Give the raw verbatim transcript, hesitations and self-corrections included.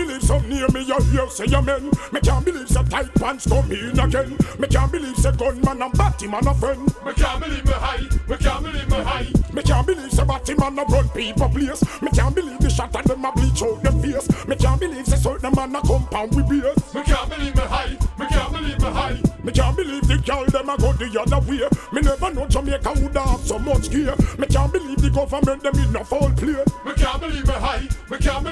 believe some near me you hear say amen. Me can't believe say tight pants come in again. Me can't believe say gunman and Batman a friend. Me can't believe me high, me can't believe me high. Me can't believe say Batman a run people place. Me can't believe the shot and them a bleach out them face. Me can't believe say certain man a compound with beers. Me can't believe me high, me can't believe me high. Me can't believe the girl them a go the other way. Me never know Jamaica would have so much gear. Me can't believe the government them in a foul play. Me can't believe me high, me can't believe